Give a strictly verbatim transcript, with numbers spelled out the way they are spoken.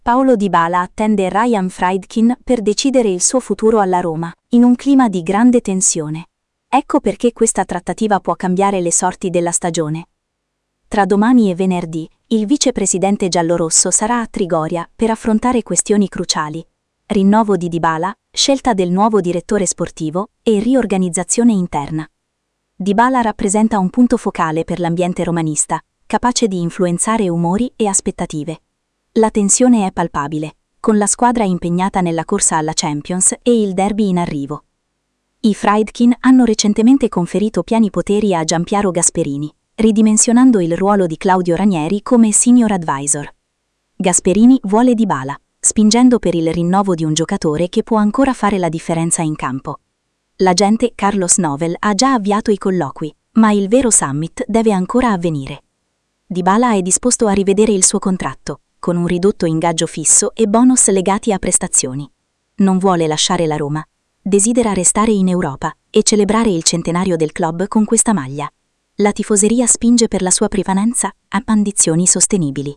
Paulo Dybala attende Ryan Friedkin per decidere il suo futuro alla Roma, in un clima di grande tensione. Ecco perché questa trattativa può cambiare le sorti della stagione. Tra domani e venerdì, il vicepresidente giallorosso sarà a Trigoria per affrontare questioni cruciali: rinnovo di Dybala, scelta del nuovo direttore sportivo e riorganizzazione interna. Dybala rappresenta un punto focale per l'ambiente romanista, capace di influenzare umori e aspettative. La tensione è palpabile, con la squadra impegnata nella corsa alla Champions e il derby in arrivo. I Friedkin hanno recentemente conferito pieni poteri a Gianpiero Gasperini, ridimensionando il ruolo di Claudio Ranieri come senior advisor. Gasperini vuole Dybala, spingendo per il rinnovo di un giocatore che può ancora fare la differenza in campo. L'agente Carlos Novel ha già avviato i colloqui, ma il vero summit deve ancora avvenire. Dybala è disposto a rivedere il suo contratto, con un ridotto ingaggio fisso e bonus legati a prestazioni. Non vuole lasciare la Roma. Desidera restare in Europa e celebrare il centenario del club con questa maglia. La tifoseria spinge per la sua permanenza a condizioni sostenibili.